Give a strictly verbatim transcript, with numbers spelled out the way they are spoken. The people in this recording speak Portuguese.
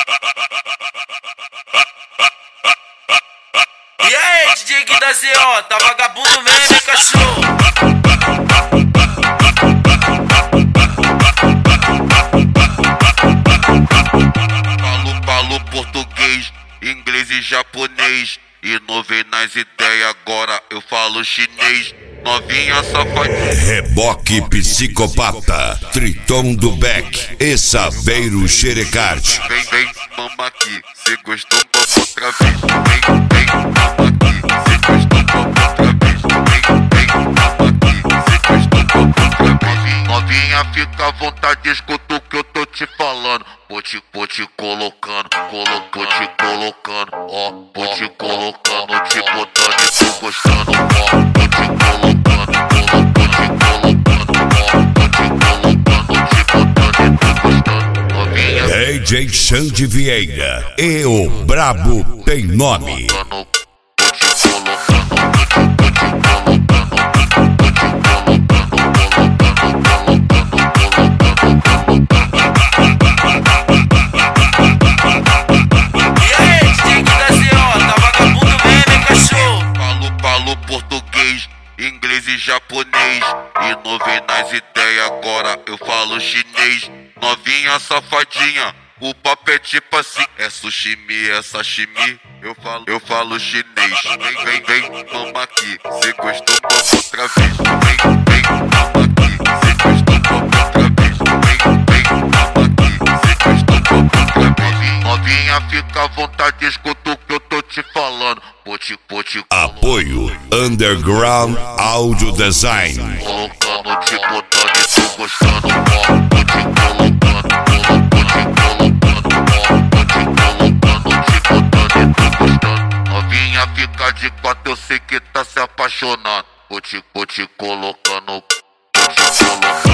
E aí, D J Gui da Z O, tá vagabundo mesmo, hein, cachorro? Falo, falo português, inglês e japonês. E não vem nas ideias, agora eu falo chinês. Novinha safadinha. Reboque psicopata, Triton do Beck e Saveiro Xerecard. Vem, vem, mama aqui, cê gostou, vamos outra vez. Vem, vem, mama aqui, cê gostou, vamos outra vez. Vem, vem, mama aqui, cê gostou, vamos outra vez. Novinha, fica à vontade, escuta o que eu tô te falando. Vou te, vou te colocando, colo, vou te colocando, ó, vou te colocando, te botando e tô gostando, ó, vou te colocando, colo, vou te colocando, ó, vou te colocando, te botando e tô gostando. Novinha, D J Xande Vieira e o Brabo tem nome. vou te colocando, vou te, vou te colocando, vou te colocando, inglês e japonês. E não vem nas ideias, agora eu falo chinês. Novinha safadinha, o papo é tipo assim. É sushimi, é sashimi, eu falo, eu falo chinês. Vem, vem, vem, mama aqui, cê gostou, vamos outra vez. Vem, vem, mama aqui, cê gostou, vamos outra vez. Vem, vem, mama aqui, cê gostou, vamos outra vez. Novinha, fica à vontade, escuta o que eu tô te falando. Vou te, vou te Apoio Underground Audio Design. colocando, te botando e tô gostando, ó, vou te colocando, colo, vou te colocando, ó, vou te colocando, te botando e tô gostando. Novinha, fica de quatro, eu sei que tá se apaixonando. Vou te, vou te colocando, vou te colocando.